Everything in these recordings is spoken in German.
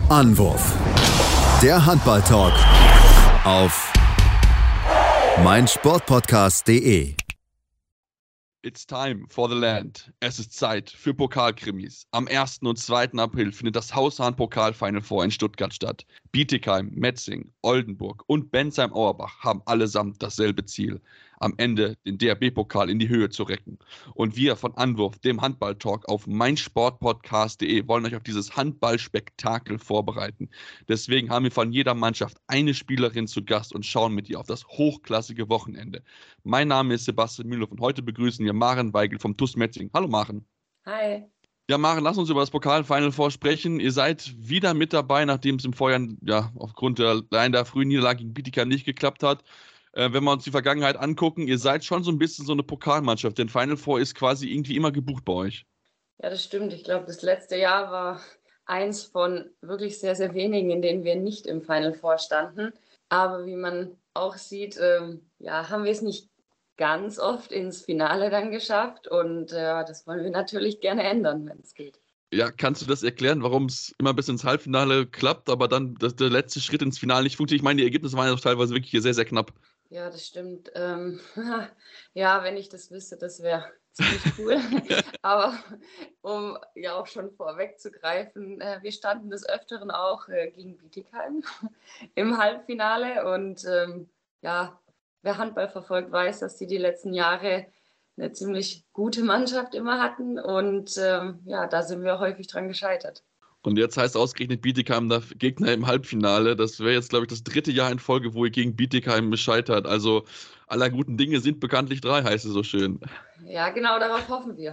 Anwurf. Der Handball-Talk auf meinsportpodcast.de. It's time for the land. Es ist Zeit für Pokalkrimis. Am 1. und 2. April findet das Haushahn-Pokal Final Four in Stuttgart statt. Bietigheim, Metzing, Oldenburg und Bensheim-Auerbach haben allesamt dasselbe Ziel: am Ende den DRB-Pokal in die Höhe zu recken. Und wir von Anwurf, dem Handball-Talk auf meinsportpodcast.de, wollen euch auf dieses Handballspektakel vorbereiten. Deswegen haben wir von jeder Mannschaft eine Spielerin zu Gast und schauen mit ihr auf das hochklassige Wochenende. Mein Name ist Sebastian Mühlhoff und heute begrüßen wir Maren Weigel vom TuS Metzing. Hallo Maren. Hi. Ja, Maren, lass uns über das Pokal-Final Four sprechen. Ihr seid wieder mit dabei, nachdem es im Vorjahr aufgrund der frühen Niederlage gegen Bietigheim nicht geklappt hat. Wenn wir uns die Vergangenheit angucken, ihr seid schon so ein bisschen so eine Pokalmannschaft, denn Final Four ist quasi irgendwie immer gebucht bei euch. Ja, das stimmt. Ich glaube, das letzte Jahr war eins von wirklich sehr, sehr wenigen, in denen wir nicht im Final Four standen. Aber wie man auch sieht, haben wir es nicht ganz oft ins Finale dann geschafft. Und das wollen wir natürlich gerne ändern, wenn es geht. Ja, kannst du das erklären, warum es immer bis ins Halbfinale klappt, aber dann der letzte Schritt ins Finale nicht funktioniert? Ich meine, die Ergebnisse waren ja teilweise wirklich hier sehr, sehr knapp. Ja, das stimmt. Ja, wenn ich das wüsste, das wäre ziemlich cool. Aber um ja auch schon vorwegzugreifen, wir standen des Öfteren auch gegen Bietigheim im Halbfinale. Und wer Handball verfolgt, weiß, dass die letzten Jahre eine ziemlich gute Mannschaft immer hatten. Und da sind wir häufig dran gescheitert. Und jetzt heißt ausgerechnet Bietigheim der Gegner im Halbfinale. Das wäre jetzt, glaube ich, das 3. Jahr in Folge, wo ihr gegen Bietigheim scheitert. Also aller guten Dinge sind bekanntlich 3, heißt es so schön. Ja, genau, darauf hoffen wir.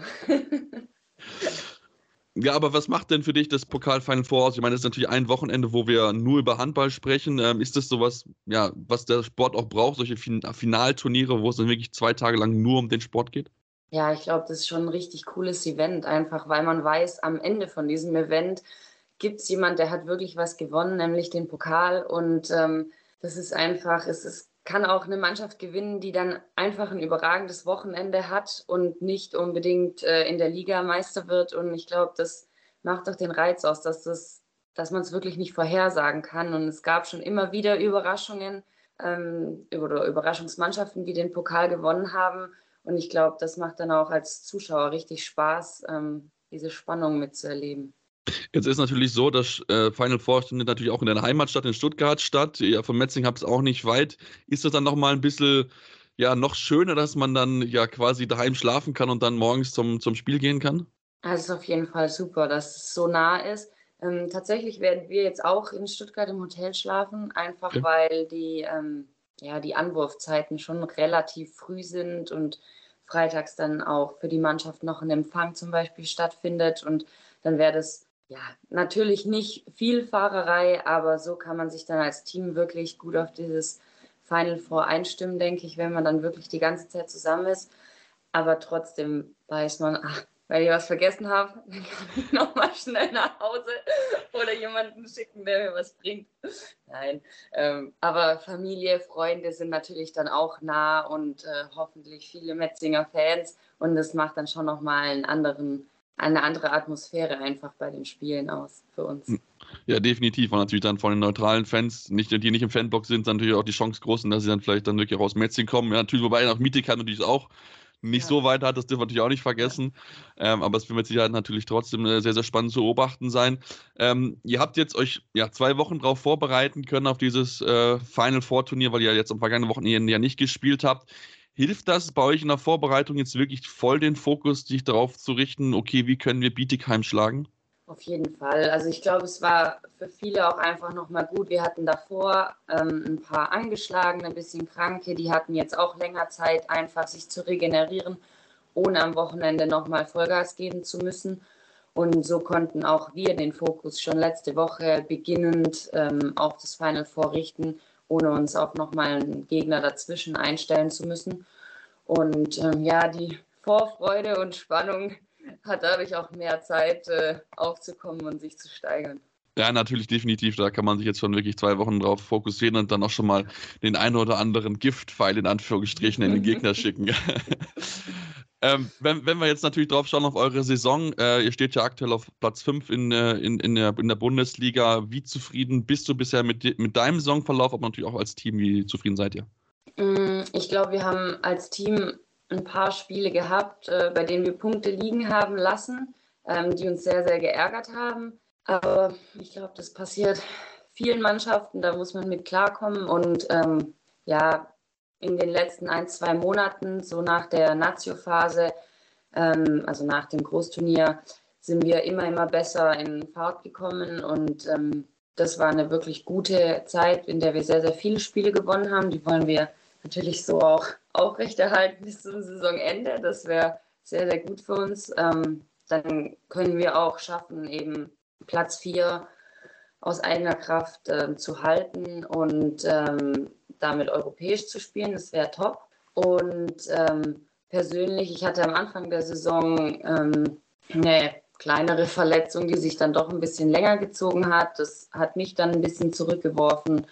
Ja, aber was macht denn für dich das Pokal-Final Four aus? Ich meine, das ist natürlich ein Wochenende, wo wir nur über Handball sprechen. Ist das sowas, was der Sport auch braucht, solche Finalturniere, wo es dann wirklich 2 Tage lang nur um den Sport geht? Ja, ich glaube, das ist schon ein richtig cooles Event, einfach weil man weiß, am Ende von diesem Event gibt es jemand, der hat wirklich was gewonnen, nämlich den Pokal. Und das ist einfach, es kann auch eine Mannschaft gewinnen, die dann einfach ein überragendes Wochenende hat und nicht unbedingt in der Liga Meister wird. Und ich glaube, das macht doch den Reiz aus, dass man es wirklich nicht vorhersagen kann. Und es gab schon immer wieder Überraschungen oder Überraschungsmannschaften, die den Pokal gewonnen haben. Und ich glaube, das macht dann auch als Zuschauer richtig Spaß, diese Spannung mitzuerleben. Jetzt ist natürlich so, dass Final Four findet natürlich auch in deiner Heimatstadt in Stuttgart statt. Ihr von Metzing habt es auch nicht weit. Ist das dann nochmal ein bisschen noch schöner, dass man dann quasi daheim schlafen kann und dann morgens zum Spiel gehen kann? Also es ist auf jeden Fall super, dass es so nah ist. Tatsächlich werden wir jetzt auch in Stuttgart im Hotel schlafen, einfach weil die Anwurfzeiten schon relativ früh sind und freitags dann auch für die Mannschaft noch ein Empfang zum Beispiel stattfindet. Und dann wäre das natürlich nicht viel Fahrerei, aber so kann man sich dann als Team wirklich gut auf dieses Final Four einstimmen, denke ich, wenn man dann wirklich die ganze Zeit zusammen ist. Aber trotzdem weiß man, weil ich was vergessen habe, dann kann ich nochmal schnell nach Hause oder jemanden schicken, der mir was bringt. Nein, aber Familie, Freunde sind natürlich dann auch nah und hoffentlich viele Metzinger Fans. Und das macht dann schon nochmal eine andere Atmosphäre einfach bei den Spielen aus für uns. Ja, definitiv. Und natürlich dann von den neutralen Fans, die nicht im Fanblock sind, dann natürlich auch die Chance groß, dass sie dann vielleicht dann wirklich auch aus Metzing kommen. Ja, natürlich, wobei nach Bietigheim natürlich auch nicht so weit hat, das dürfen wir natürlich auch nicht vergessen. Aber es wird mit Sicherheit natürlich trotzdem sehr, sehr spannend zu beobachten sein. Ihr habt jetzt euch 2 Wochen darauf vorbereiten können auf dieses Final Four Turnier, weil ihr jetzt am vergangenen Wochenende ja nicht gespielt habt. Hilft das bei euch in der Vorbereitung jetzt wirklich voll den Fokus, sich darauf zu richten, okay, wie können wir Bietigheim schlagen? Auf jeden Fall. Also ich glaube, es war für viele auch einfach nochmal gut. Wir hatten davor ein paar Angeschlagene, ein bisschen Kranke, die hatten jetzt auch länger Zeit, einfach sich zu regenerieren, ohne am Wochenende nochmal Vollgas geben zu müssen. Und so konnten auch wir den Fokus schon letzte Woche beginnend auf das Final Four richten, ohne uns auch nochmal einen Gegner dazwischen einstellen zu müssen. Und die Vorfreude und Spannung hat dadurch auch mehr Zeit aufzukommen und sich zu steigern. Ja, natürlich, definitiv. Da kann man sich jetzt schon wirklich 2 Wochen drauf fokussieren und dann auch schon mal den einen oder anderen Giftpfeil in Anführungsstrichen in den Gegner schicken. Wenn wir jetzt natürlich drauf schauen auf eure Saison, ihr steht ja aktuell auf Platz 5 in der Bundesliga. Wie zufrieden bist du bisher mit deinem Saisonverlauf, aber natürlich auch als Team, wie zufrieden seid ihr? Ich glaube, wir haben als Team ein paar Spiele gehabt, bei denen wir Punkte liegen haben lassen, die uns sehr, sehr geärgert haben. Aber ich glaube, das passiert vielen Mannschaften, da muss man mit klarkommen. Und ja, in den letzten 1, 2 Monaten, so nach der Nazio-Phase, also nach dem Großturnier, sind wir immer besser in Fahrt gekommen. Und das war eine wirklich gute Zeit, in der wir sehr, sehr viele Spiele gewonnen haben. Die wollen wir natürlich so auch aufrechterhalten bis zum Saisonende. Das wäre sehr, sehr gut für uns. Dann können wir auch schaffen, eben Platz 4 aus eigener Kraft zu halten und damit europäisch zu spielen. Das wäre top. Und persönlich, ich hatte am Anfang der Saison eine kleinere Verletzung, die sich dann doch ein bisschen länger gezogen hat. Das hat mich dann ein bisschen zurückgeworfen.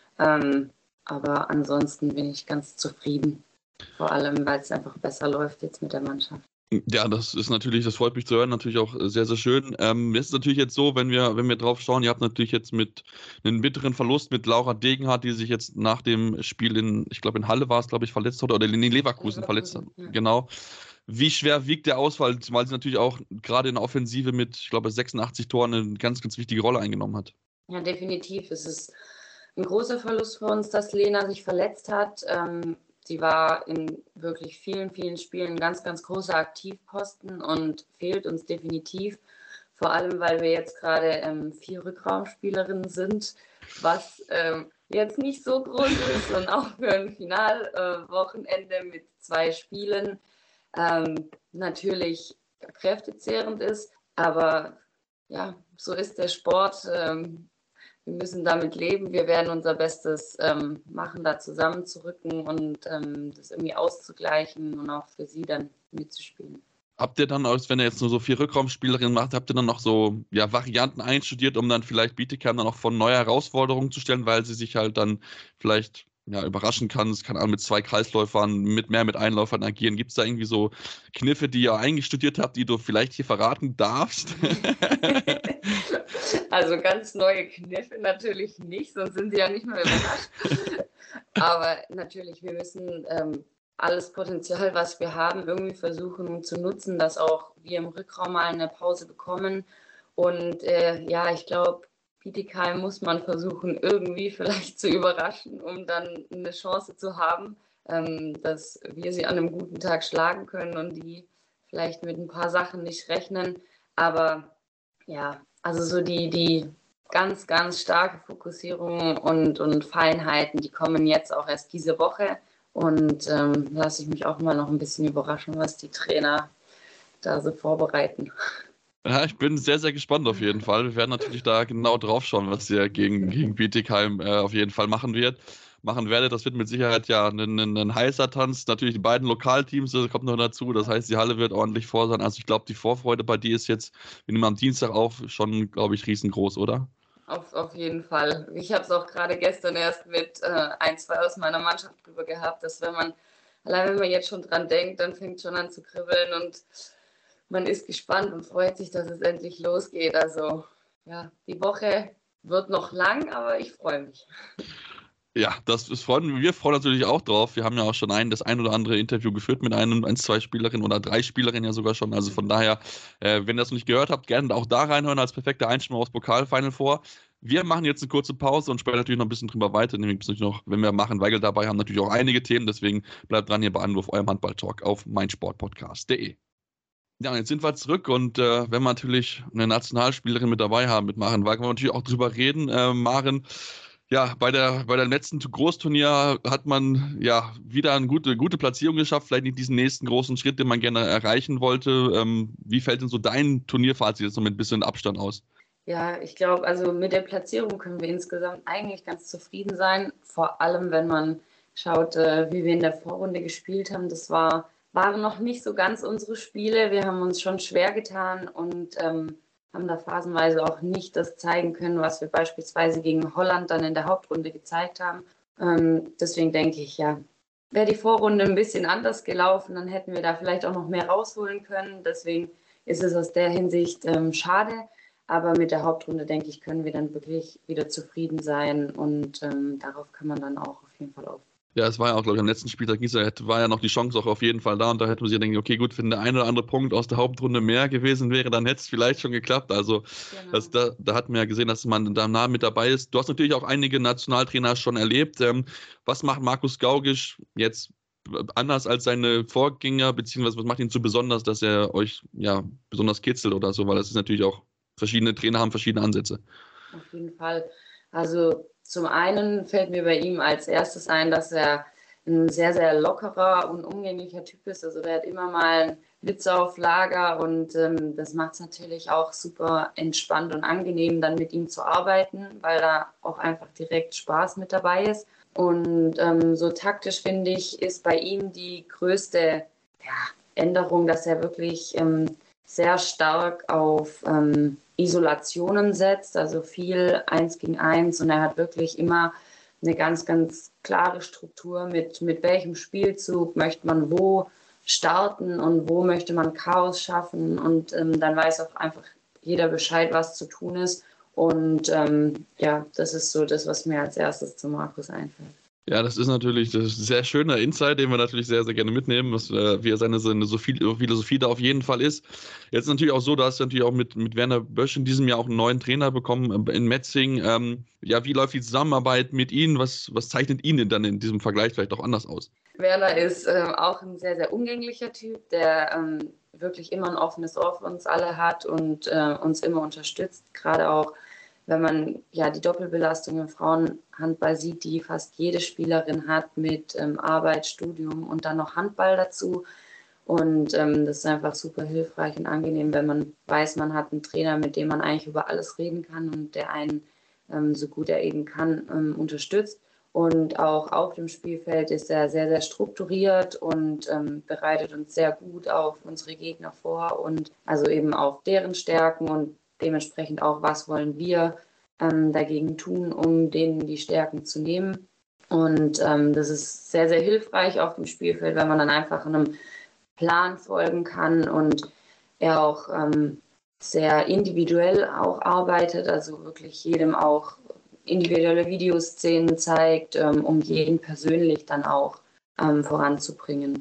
Aber ansonsten bin ich ganz zufrieden. Vor allem, weil es einfach besser läuft jetzt mit der Mannschaft. Ja, das freut mich zu hören, natürlich auch sehr, sehr schön. Es ist natürlich jetzt so, wenn wir drauf schauen, ihr habt natürlich jetzt mit einem bitteren Verlust mit Laura Degenhardt, die sich jetzt nach dem Spiel ich glaube in Halle war es, glaube ich, verletzt hat, oder in Leverkusen verletzt hat. Ja. Genau. Wie schwer wiegt der Ausfall, weil sie natürlich auch gerade in der Offensive mit, ich glaube, 86 Toren eine ganz, ganz wichtige Rolle eingenommen hat? Ja, definitiv. Es ist ein großer Verlust für uns, dass Lena sich verletzt hat. Sie war in wirklich vielen, vielen Spielen ein ganz, ganz großer Aktivposten und fehlt uns definitiv. Vor allem, weil wir jetzt gerade 4 Rückraumspielerinnen sind, was jetzt nicht so groß ist und auch für ein Finalwochenende mit 2 Spielen natürlich kräftezehrend ist. Aber ja, so ist der Sport. Wir müssen damit leben. Wir werden unser Bestes machen, da zusammenzurücken und das irgendwie auszugleichen und auch für sie dann mitzuspielen. Habt ihr dann, wenn ihr jetzt nur so 4 Rückraumspielerinnen macht, habt ihr dann noch so Varianten einstudiert, um dann vielleicht Bietigheim dann auch vor neue Herausforderungen zu stellen, weil sie sich halt dann vielleicht überraschen kann. Es kann auch mit 2 Kreisläufern, mit Einläufern agieren. Gibt es da irgendwie so Kniffe, die ihr eingestudiert habt, die du vielleicht hier verraten darfst? Also ganz neue Kniffe natürlich nicht, sonst sind sie ja nicht mehr überrascht. Aber natürlich, wir müssen alles Potenzial, was wir haben, irgendwie versuchen zu nutzen, dass auch wir im Rückraum mal eine Pause bekommen. Und ich glaube, Bietigheim muss man versuchen, irgendwie vielleicht zu überraschen, um dann eine Chance zu haben, dass wir sie an einem guten Tag schlagen können und die vielleicht mit ein paar Sachen nicht rechnen. Aber ja, also so die ganz, ganz starke Fokussierung und Feinheiten, die kommen jetzt auch erst diese Woche. Und lasse ich mich auch mal noch ein bisschen überraschen, was die Trainer da so vorbereiten. Ja, ich bin sehr, sehr gespannt auf jeden Fall. Wir werden natürlich da genau drauf schauen, was ihr gegen Bietigheim auf jeden Fall machen werdet. Das wird mit Sicherheit ein heißer Tanz. Natürlich die beiden Lokalteams, das kommt noch dazu. Das heißt, die Halle wird ordentlich voll sein. Also ich glaube, die Vorfreude bei dir ist jetzt, wir nehmen am Dienstag auf, schon, glaube ich, riesengroß, oder? Auf jeden Fall. Ich habe es auch gerade gestern erst mit 1, 2 aus meiner Mannschaft drüber gehabt, dass wenn man jetzt schon dran denkt, dann fängt schon an zu kribbeln und man ist gespannt und freut sich, dass es endlich losgeht. Also ja, die Woche wird noch lang, aber ich freue mich. Ja, wir freuen uns natürlich auch drauf. Wir haben ja auch schon das ein oder andere Interview geführt mit 1, 2 Spielerinnen oder 3 Spielerinnen ja sogar schon. Also von daher, wenn ihr das noch nicht gehört habt, gerne auch da reinhören als perfekte Einstimmung aufs Pokalfinal vor. Wir machen jetzt eine kurze Pause und sprechen natürlich noch ein bisschen drüber weiter. Nämlich noch, wenn wir machen, Weigel dabei haben, natürlich auch einige Themen. Deswegen bleibt dran hier bei Anruf, eurem Handball-Talk auf meinsportpodcast.de. Ja, und jetzt sind wir zurück und wenn wir natürlich eine Nationalspielerin mit dabei haben, mit Maren Weigel, wollen wir natürlich auch drüber reden. Maren, ja, bei der letzten Großturnier hat man wieder eine gute Platzierung geschafft, vielleicht nicht diesen nächsten großen Schritt, den man gerne erreichen wollte. Wie fällt denn so dein Turnierfazit jetzt noch mit ein bisschen Abstand aus? Ja, ich glaube, also mit der Platzierung können wir insgesamt eigentlich ganz zufrieden sein. Vor allem, wenn man schaut, wie wir in der Vorrunde gespielt haben. Das waren noch nicht so ganz unsere Spiele. Wir haben uns schon schwer getan und haben da phasenweise auch nicht das zeigen können, was wir beispielsweise gegen Holland dann in der Hauptrunde gezeigt haben. Deswegen denke ich, ja, wäre die Vorrunde ein bisschen anders gelaufen, dann hätten wir da vielleicht auch noch mehr rausholen können. Deswegen ist es aus der Hinsicht schade. Aber mit der Hauptrunde, denke ich, können wir dann wirklich wieder zufrieden sein und darauf kann man dann auch auf jeden Fall auf. Ja, es war ja auch, glaube ich, am letzten Spieltag war ja noch die Chance auch auf jeden Fall da und da hätte man sich denken, okay, gut, wenn der ein oder andere Punkt aus der Hauptrunde mehr gewesen wäre, dann hätte es vielleicht schon geklappt. Also Genau. da hat man ja gesehen, dass man da nah mit dabei ist. Du hast natürlich auch einige Nationaltrainer schon erlebt. Was macht Markus Gaugisch jetzt anders als seine Vorgänger, beziehungsweise was macht ihn so besonders, dass er euch ja besonders kitzelt oder so, weil das ist natürlich auch, verschiedene Trainer haben verschiedene Ansätze. Auf jeden Fall. Also zum einen fällt mir bei ihm als erstes ein, dass er ein sehr, sehr lockerer und umgänglicher Typ ist. Also der hat immer mal einen Witz auf Lager und das macht es natürlich auch super entspannt und angenehm, dann mit ihm zu arbeiten, weil da auch einfach direkt Spaß mit dabei ist. Und so taktisch finde ich, ist bei ihm die größte Änderung, dass er wirklich sehr stark auf Isolationen setzt, also viel 1 gegen 1 und er hat wirklich immer eine ganz, ganz klare Struktur mit welchem Spielzug möchte man wo starten und wo möchte man Chaos schaffen und dann weiß auch einfach jeder Bescheid, was zu tun ist und das ist so das, was mir als erstes zu Markus einfällt. Ja, das ist natürlich ein sehr schöner Insight, den wir natürlich sehr, sehr gerne mitnehmen, wie er seine Philosophie da auf jeden Fall ist. Jetzt ist natürlich auch so, da hast du natürlich auch mit Werner Bösch in diesem Jahr auch einen neuen Trainer bekommen in Metzing. Wie läuft die Zusammenarbeit mit Ihnen? Was zeichnet ihn denn dann in diesem Vergleich vielleicht auch anders aus? Werner ist auch ein sehr, sehr umgänglicher Typ, der wirklich immer ein offenes Ohr für uns alle hat und uns immer unterstützt, gerade auch wenn man ja die Doppelbelastung im Frauenhandball sieht, die fast jede Spielerin hat mit Arbeit, Studium und dann noch Handball dazu. Und das ist einfach super hilfreich und angenehm, wenn man weiß, man hat einen Trainer, mit dem man eigentlich über alles reden kann und der einen so gut er eben kann unterstützt. Und auch auf dem Spielfeld ist er sehr, sehr strukturiert und bereitet uns sehr gut auf unsere Gegner vor und also eben auf deren Stärken und dementsprechend auch, was wollen wir dagegen tun, um denen die Stärken zu nehmen. Und das ist sehr, sehr hilfreich auf dem Spielfeld, wenn man dann einfach einem Plan folgen kann und er auch sehr individuell auch arbeitet, also wirklich jedem auch individuelle Videoszenen zeigt, um jeden persönlich dann auch voranzubringen.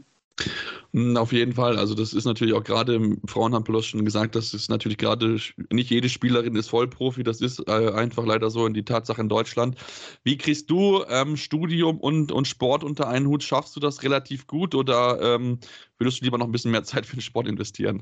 Auf jeden Fall. Also das ist natürlich auch gerade im Frauenhandball schon gesagt, das ist natürlich gerade, nicht jede Spielerin ist Vollprofi, das ist einfach leider so in die Tatsache in Deutschland. Wie kriegst du Studium und Sport unter einen Hut? Schaffst du das relativ gut oder würdest du lieber noch ein bisschen mehr Zeit für den Sport investieren?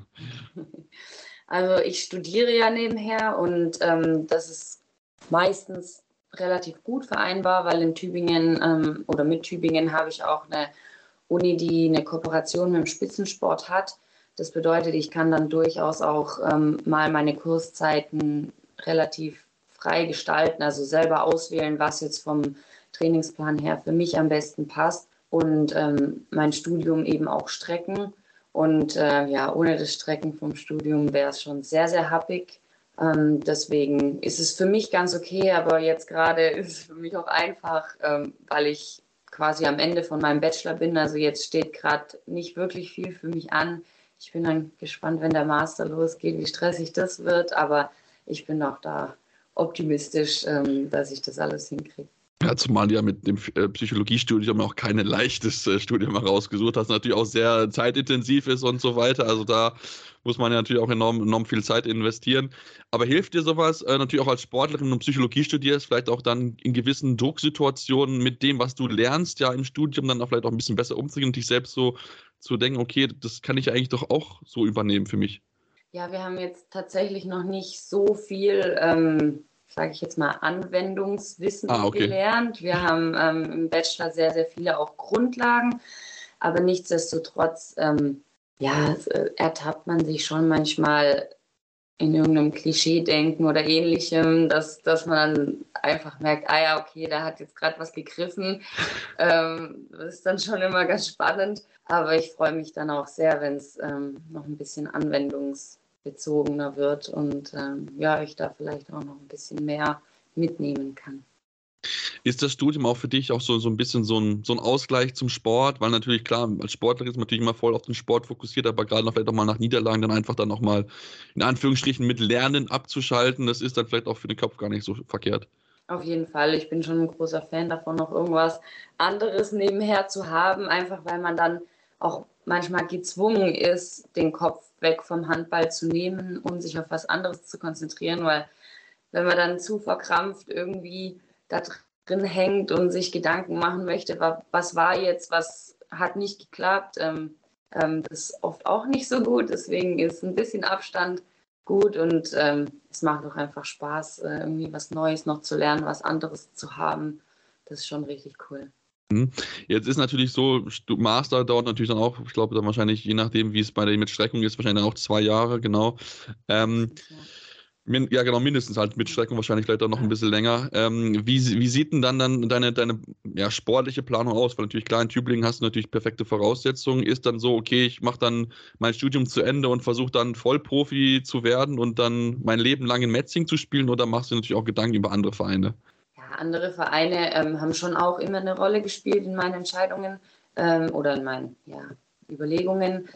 Also ich studiere ja nebenher und das ist meistens relativ gut vereinbar, weil in Tübingen oder mit Tübingen habe ich auch eine Uni, die eine Kooperation mit dem Spitzensport hat. Das bedeutet, ich kann dann durchaus auch mal meine Kurszeiten relativ frei gestalten, also selber auswählen, was jetzt vom Trainingsplan her für mich am besten passt und mein Studium eben auch strecken. Und ohne das Strecken vom Studium wäre es schon sehr, sehr happig. Deswegen ist es für mich ganz okay, aber jetzt gerade ist es für mich auch einfach, weil ich quasi am Ende von meinem Bachelor bin. Also jetzt steht gerade nicht wirklich viel für mich an. Ich bin dann gespannt, wenn der Master losgeht, wie stressig das wird. Aber ich bin auch da optimistisch, dass ich das alles hinkriege. Ja, zumal du ja mit dem Psychologiestudium auch kein leichtes Studium herausgesucht hast, natürlich auch sehr zeitintensiv ist und so weiter. Also da muss man ja natürlich auch enorm viel Zeit investieren. Aber hilft dir sowas natürlich auch als Sportlerin, wenn du Psychologie studierst, vielleicht auch dann in gewissen Drucksituationen mit dem, was du lernst, ja im Studium dann auch vielleicht auch ein bisschen besser umzugehen und dich selbst so zu denken, okay, das kann ich ja eigentlich doch auch so übernehmen für mich. Ja, wir haben jetzt tatsächlich noch nicht so viel, sage ich jetzt mal, Anwendungswissen Okay. gelernt. Wir haben im Bachelor sehr, sehr viele auch Grundlagen, aber nichtsdestotrotz, ertappt man sich schon manchmal in irgendeinem Klischee-Denken oder ähnlichem, dass man dann einfach merkt, ah ja, okay, da hat jetzt gerade was gegriffen. Das ist dann schon immer ganz spannend, aber ich freue mich dann auch sehr, wenn es noch ein bisschen anwendungsbezogener wird und ich da vielleicht auch noch ein bisschen mehr mitnehmen kann. Ist das Studium auch für dich auch so ein bisschen so ein Ausgleich zum Sport? Weil natürlich, klar, als Sportler ist man natürlich immer voll auf den Sport fokussiert, aber gerade noch vielleicht auch mal nach Niederlagen dann einfach dann nochmal in Anführungsstrichen mit Lernen abzuschalten, das ist dann vielleicht auch für den Kopf gar nicht so verkehrt. Auf jeden Fall. Ich bin schon ein großer Fan davon, noch irgendwas anderes nebenher zu haben, einfach weil man dann auch manchmal gezwungen ist, den Kopf weg vom Handball zu nehmen, um sich auf was anderes zu konzentrieren, weil wenn man dann zu verkrampft irgendwie da drin hängt und sich Gedanken machen möchte, was war jetzt, was hat nicht geklappt, das ist oft auch nicht so gut. Deswegen ist ein bisschen Abstand gut und es macht auch einfach Spaß, irgendwie was Neues noch zu lernen, was anderes zu haben. Das ist schon richtig cool. Jetzt ist natürlich so, Master dauert natürlich dann auch, ich glaube dann wahrscheinlich, je nachdem, wie es bei der mit Streckung ist, wahrscheinlich dann auch 2 Jahre, genau. Ja, genau, mindestens halt mit Streckung wahrscheinlich vielleicht auch noch ein bisschen länger. Wie sieht denn dann deine sportliche Planung aus? Weil natürlich klar, in Tübingen hast du natürlich perfekte Voraussetzungen. Ist dann so, okay, ich mache dann mein Studium zu Ende und versuche dann Vollprofi zu werden und dann mein Leben lang in Metzing zu spielen, oder machst du natürlich auch Gedanken über andere Vereine? Ja, andere Vereine haben schon auch immer eine Rolle gespielt in meinen Entscheidungen oder in meinen Überlegungen.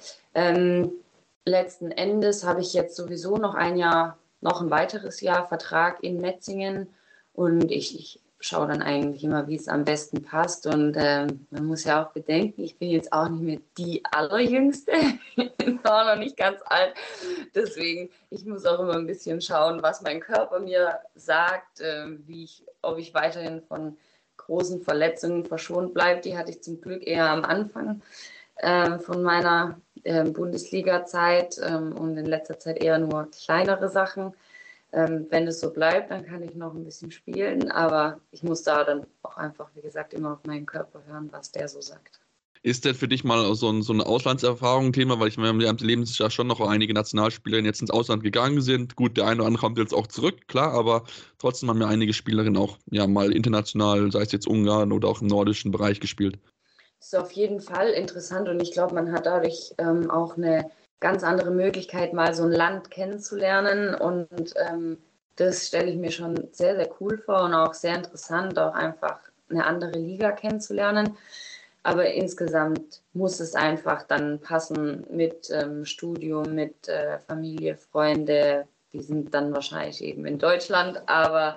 Letzten Endes habe ich jetzt sowieso noch ein weiteres Jahr Vertrag in Metzingen und ich schaue dann eigentlich immer, wie es am besten passt und man muss ja auch bedenken, ich bin jetzt auch nicht mehr die Allerjüngste, ich bin auch noch nicht ganz alt, deswegen ich muss auch immer ein bisschen schauen, was mein Körper mir sagt, ob ich weiterhin von großen Verletzungen verschont bleibe. Die hatte ich zum Glück eher am Anfang von meiner Bundesliga-Zeit und in letzter Zeit eher nur kleinere Sachen. Wenn es so bleibt, dann kann ich noch ein bisschen spielen, aber ich muss da dann auch einfach, wie gesagt, immer auf meinen Körper hören, was der so sagt. Ist denn für dich mal so eine Auslandserfahrung ein Thema? Weil wir haben im Lebensjahr schon noch einige Nationalspielerinnen jetzt ins Ausland gegangen sind. Gut, der eine oder andere kommt jetzt auch zurück, klar, aber trotzdem haben ja einige Spielerinnen auch mal international, sei es jetzt Ungarn oder auch im nordischen Bereich gespielt. Das ist auf jeden Fall interessant und ich glaube, man hat dadurch auch eine ganz andere Möglichkeit, mal so ein Land kennenzulernen und das stelle ich mir schon sehr, sehr cool vor und auch sehr interessant, auch einfach eine andere Liga kennenzulernen. Aber insgesamt muss es einfach dann passen mit Studium, mit Familie, Freunde. Die sind dann wahrscheinlich eben in Deutschland, aber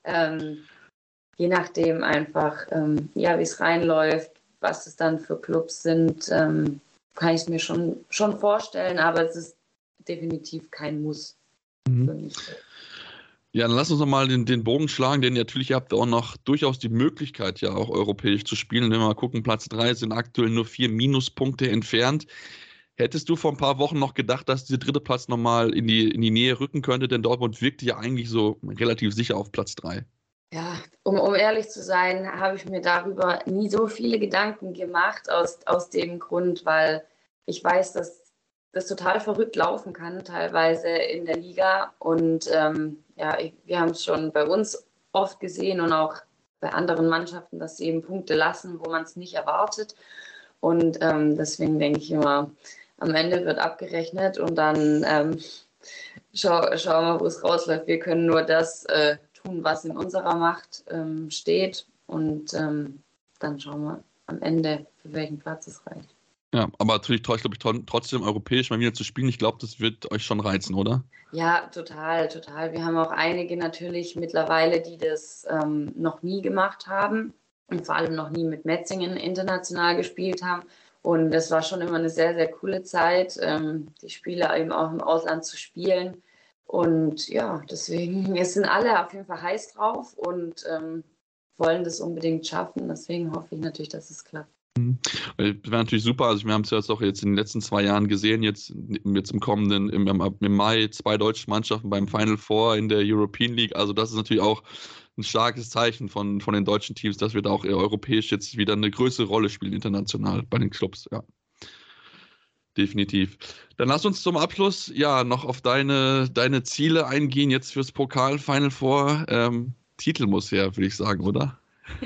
je nachdem einfach, wie es reinläuft, was es dann für Clubs sind, kann ich es mir schon vorstellen, aber es ist definitiv kein Muss für mich. Ja, dann lass uns nochmal den Bogen schlagen, denn natürlich habt ihr auch noch durchaus die Möglichkeit, ja auch europäisch zu spielen. Wenn wir mal gucken, Platz 3 sind aktuell nur 4 Minuspunkte entfernt. Hättest du vor ein paar Wochen noch gedacht, dass dieser dritte Platz nochmal in die Nähe rücken könnte? Denn Dortmund wirkte ja eigentlich so relativ sicher auf Platz 3. Ja, um ehrlich zu sein, habe ich mir darüber nie so viele Gedanken gemacht, aus dem Grund, weil ich weiß, dass das total verrückt laufen kann, teilweise in der Liga. Und wir haben es schon bei uns oft gesehen und auch bei anderen Mannschaften, dass sie eben Punkte lassen, wo man es nicht erwartet. Und deswegen denke ich immer, am Ende wird abgerechnet und dann schauen wir, wo es rausläuft. Wir können nur das tun, was in unserer Macht steht. Und dann schauen wir am Ende, für welchen Platz es reicht. Ja, aber natürlich glaube ich, trotzdem europäisch mal wieder zu spielen. Ich glaube, das wird euch schon reizen, oder? Ja, total, total. Wir haben auch einige natürlich mittlerweile, die das noch nie gemacht haben und vor allem noch nie mit Metzingen international gespielt haben. Und das war schon immer eine sehr, sehr coole Zeit, die Spiele eben auch im Ausland zu spielen. Und ja, deswegen, wir sind alle auf jeden Fall heiß drauf und wollen das unbedingt schaffen. Deswegen hoffe ich natürlich, dass es klappt. Das wäre natürlich super. Also wir haben es ja auch jetzt in den letzten 2 Jahren gesehen, jetzt im kommenden, im Mai 2 deutsche Mannschaften beim Final Four in der European League. Also das ist natürlich auch ein starkes Zeichen von den deutschen Teams, dass wir da auch europäisch jetzt wieder eine größere Rolle spielen, international bei den Clubs, ja. Definitiv. Dann lass uns zum Abschluss ja noch auf deine Ziele eingehen, jetzt fürs Pokal-Final Four. Titel muss her, würde ich sagen, oder?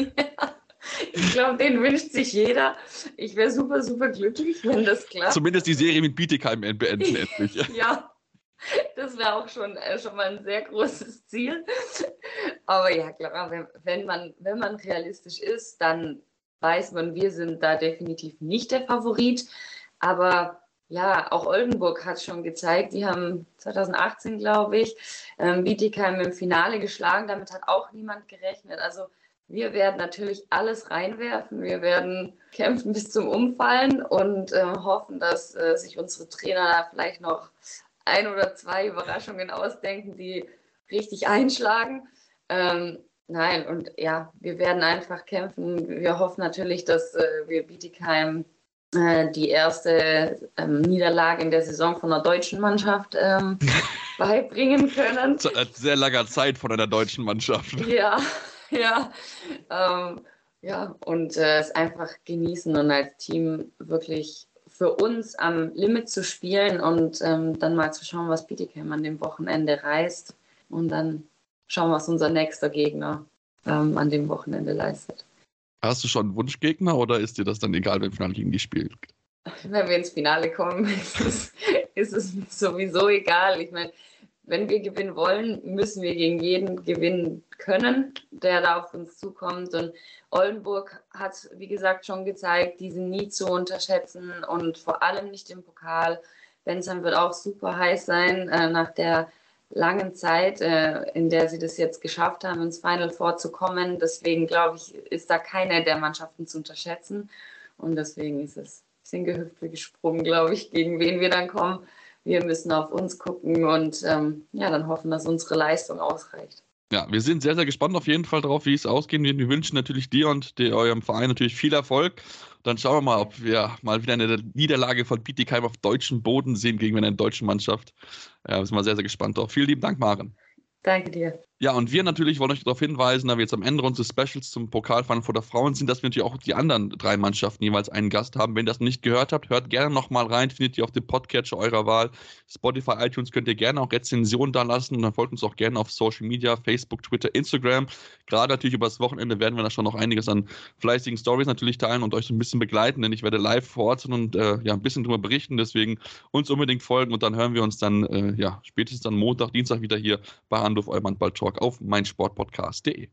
Ich glaube, den wünscht sich jeder. Ich wäre super, super glücklich, wenn das klappt. Zumindest die Serie mit Bietigheim beenden endlich. Ja, Das wäre auch schon mal ein sehr großes Ziel. Aber ja, klar, wenn man realistisch ist, dann weiß man, wir sind da definitiv nicht der Favorit. Aber ja, auch Oldenburg hat es schon gezeigt. Die haben 2018, glaube ich, Bietigheim im Finale geschlagen. Damit hat auch niemand gerechnet. Also wir werden natürlich alles reinwerfen. Wir werden kämpfen bis zum Umfallen und hoffen, dass sich unsere Trainer da vielleicht noch 1 oder 2 Überraschungen ausdenken, die richtig einschlagen. Nein, und ja, wir werden einfach kämpfen. Wir hoffen natürlich, dass wir Bietigheim die erste Niederlage in der Saison von einer deutschen Mannschaft beibringen können. Seit sehr langer Zeit von einer deutschen Mannschaft. Ja. Und es einfach genießen und als Team wirklich für uns am Limit zu spielen und dann mal zu schauen, was Bietigheim an dem Wochenende reißt und dann schauen, was unser nächster Gegner an dem Wochenende leistet. Hast du schon einen Wunschgegner oder ist dir das dann egal, wenn Finale gegen die spielt? Wenn wir ins Finale kommen, ist es sowieso egal. Ich meine, wenn wir gewinnen wollen, müssen wir gegen jeden gewinnen können, der da auf uns zukommt. Und Oldenburg hat, wie gesagt, schon gezeigt, die sind nie zu unterschätzen und vor allem nicht im Pokal. Bensheim wird auch super heiß sein nach der langen Zeit, in der sie das jetzt geschafft haben, ins Final Four zu kommen. Deswegen, glaube ich, ist da keine der Mannschaften zu unterschätzen. Und deswegen ist es ein bisschen gehüpft wie gesprungen, glaube ich, gegen wen wir dann kommen. Wir müssen auf uns gucken und dann hoffen, dass unsere Leistung ausreicht. Ja, wir sind sehr, sehr gespannt auf jeden Fall drauf, wie es ausgehen wird. Wir wünschen natürlich dir und eurem Verein natürlich viel Erfolg. Dann schauen wir mal, ob wir mal wieder eine Niederlage von Bietigheim auf deutschem Boden sehen gegen eine deutsche Mannschaft. Ja, sind wir sehr, sehr gespannt drauf. Vielen lieben Dank, Maren. Danke dir. Ja, und wir natürlich wollen euch darauf hinweisen, da wir jetzt am Ende unseres Specials zum Pokalfinale vor der Frauen sind, dass wir natürlich auch die anderen 3 Mannschaften jeweils einen Gast haben. Wenn ihr das noch nicht gehört habt, hört gerne nochmal rein, findet ihr auf dem Podcatcher eurer Wahl. Spotify, iTunes könnt ihr gerne auch Rezensionen da lassen und dann folgt uns auch gerne auf Social Media, Facebook, Twitter, Instagram. Gerade natürlich über das Wochenende werden wir da schon noch einiges an fleißigen Stories natürlich teilen und euch so ein bisschen begleiten, denn ich werde live vor Ort sein und ein bisschen drüber berichten, deswegen uns unbedingt folgen und dann hören wir uns dann spätestens dann Montag, Dienstag wieder hier bei Anruf eurem Handball-Talk auf meinsportpodcast.de.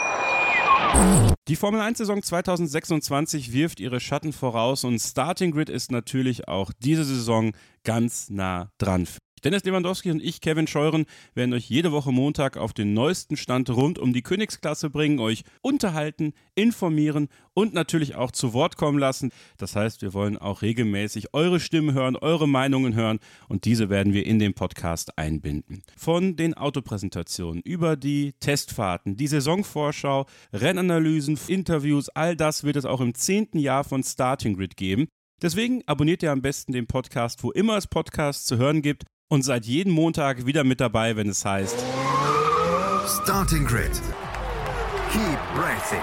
Die Formel-1-Saison 2026 wirft ihre Schatten voraus und Starting Grid ist natürlich auch diese Saison ganz nah dran. Dennis Lewandowski und ich, Kevin Scheuren, werden euch jede Woche Montag auf den neuesten Stand rund um die Königsklasse bringen, euch unterhalten, informieren und natürlich auch zu Wort kommen lassen. Das heißt, wir wollen auch regelmäßig eure Stimmen hören, eure Meinungen hören und diese werden wir in den Podcast einbinden. Von den Autopräsentationen über die Testfahrten, die Saisonvorschau, Rennanalysen, Interviews, all das wird es auch im 10. Jahr von Starting Grid geben. Deswegen abonniert ihr am besten den Podcast, wo immer es Podcasts zu hören gibt. Und seid jeden Montag wieder mit dabei, wenn es heißt Starting Grid. Keep racing.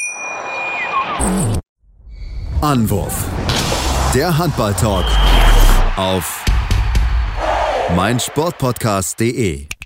Anwurf. Der Handball-Talk auf meinsportpodcast.de